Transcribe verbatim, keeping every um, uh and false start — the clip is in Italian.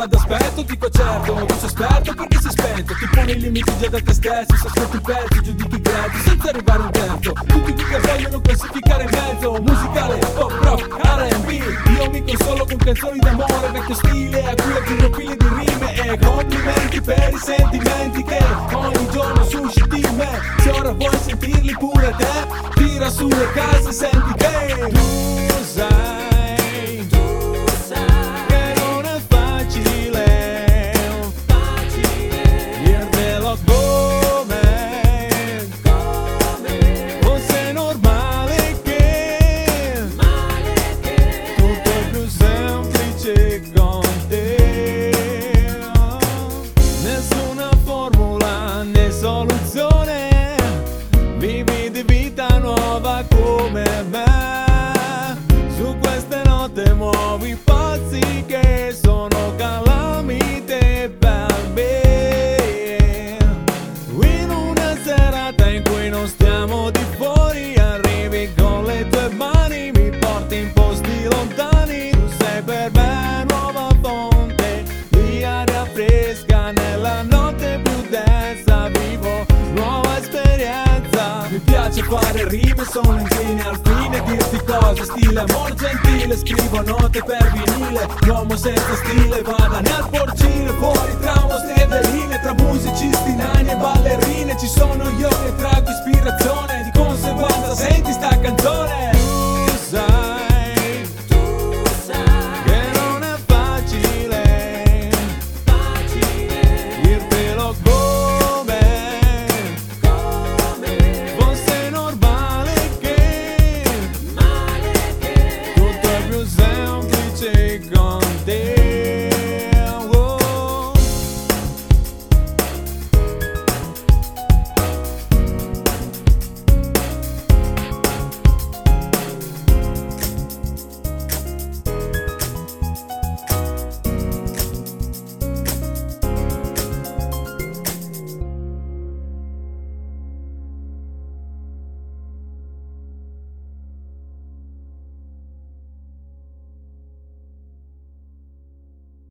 ad aspetto, dico certo, tu sei esperto perché sei spento. Ti poni i limiti già da te stesso, se ascolti il pezzo, giudichi grezzo senza arrivare un terzo. Tutti che vogliono classificare in mezzo, musicale, pop, rock, R and B. Io mi consolo con canzoni d'amore, vecchio stile a cui aggiungo fili di rime. E complimenti per i sentimenti che ogni giorno susciti in me. Se ora vuoi sentirli pure te, tira su le case, senti che tu sai, tu sai che non è facile, facile dirtelo come, come fosse normale che, male che tutto è più semplice con te. Nessuna formula né soluzione, vivi di vita nuova come me. Su queste note muovi passi che sono calamite per me. In una serata in cui non stiamo di fuori, arrivi con le tue mani, mi porti in posti lontani. Tu sei per me nuova fonte di aria fresca, nella notte più densa vivo nuova esperienza. Mi piace fare rime, sono incline al fine dirti cose, stile amor gentile. Scrivo note per vinile, l'uomo senza stile vada nel porcile. Fuori tra mostre e veline, tra musicisti, nani e ballerine, ci sono io che trago